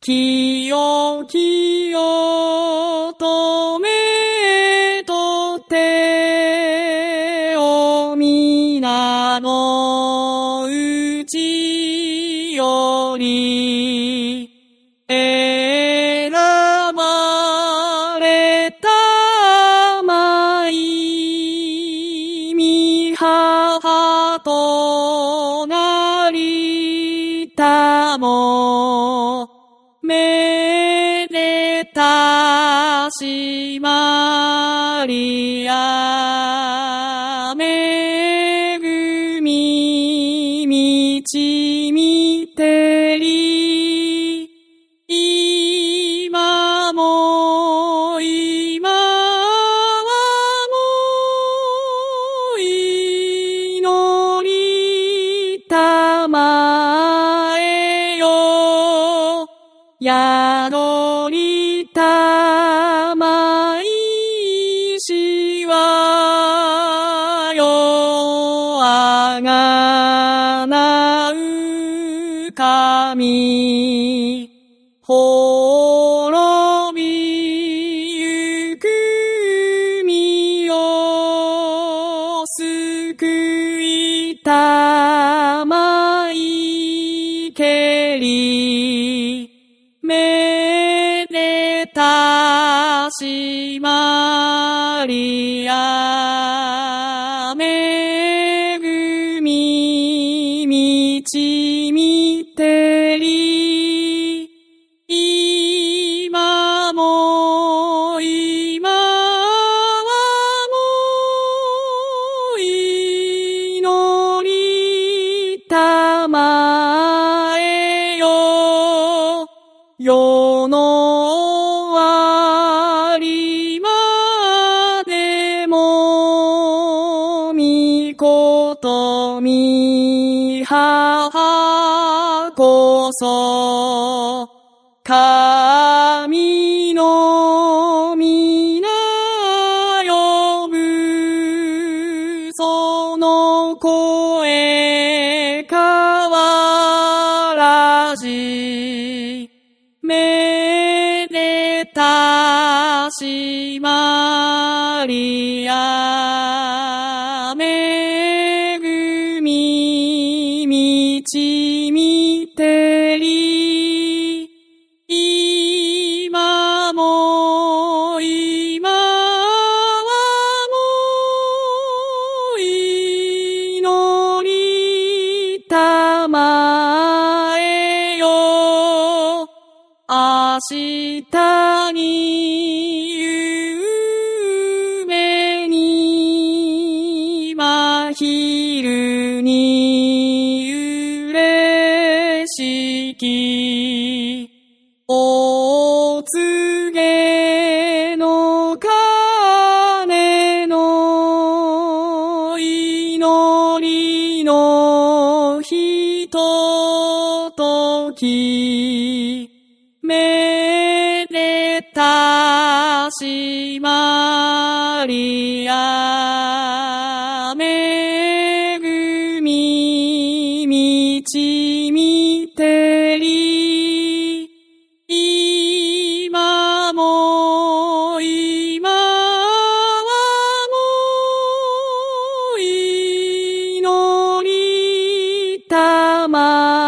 清よとめとてを皆のうちより選ばれたまいみ母となりたもめでたしマリアめぐみみちみてり今も今はも祈りたまえよ宿りたまいしはよあがなう神滅びゆく身を救いたまいけりめでたしマリアめぐみみちみてり今も今はも祈りたまえよ世の終わりまでもみことみ母こそ神の皆呼ぶその声変わらじめでたしマリアめぐみみちみてり今も今はも祈りたまえよ明日に夢に真昼に嬉しきお告げの鐘の祈りのひとときめでたしマリアめぐみみちみてり今も今はも祈りたま